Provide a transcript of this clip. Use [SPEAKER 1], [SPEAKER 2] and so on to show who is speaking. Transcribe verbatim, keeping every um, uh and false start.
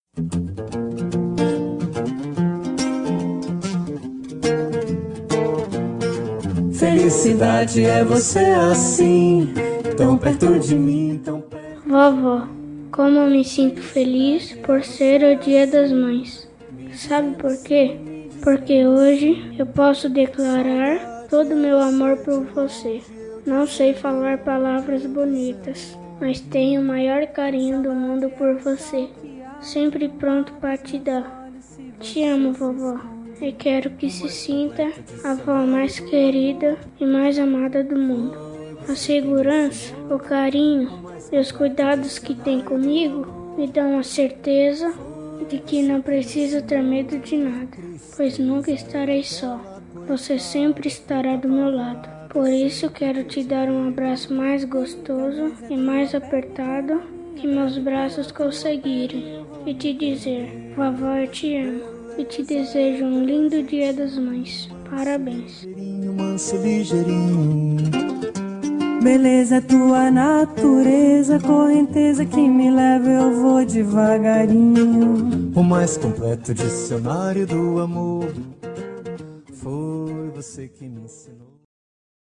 [SPEAKER 1] Felicidade é você assim, tão perto de mim, tão perto.
[SPEAKER 2] Vovó, como eu me sinto feliz por ser o Dia das Mães. Sabe por quê? Porque hoje eu posso declarar todo o meu amor por você. Não sei falar palavras bonitas, mas tenho o maior carinho do mundo por você. Sempre pronto para te dar. Te amo, vovó. E quero que se sinta a avó mais querida e mais amada do mundo. A segurança, o carinho e os cuidados que tem comigo me dão a certeza de que não preciso ter medo de nada, pois nunca estarei só. Você sempre estará do meu lado. Por isso quero te dar um abraço mais gostoso e mais apertado que meus braços conseguirem e te dizer: vovó, eu te amo. E te desejo um lindo Dia das Mães. Parabéns.
[SPEAKER 1] Manso, ligeirinho.
[SPEAKER 3] Beleza é tua natureza, correnteza que me leva, eu vou devagarinho.
[SPEAKER 1] O mais completo dicionário do amor foi você que me ensinou.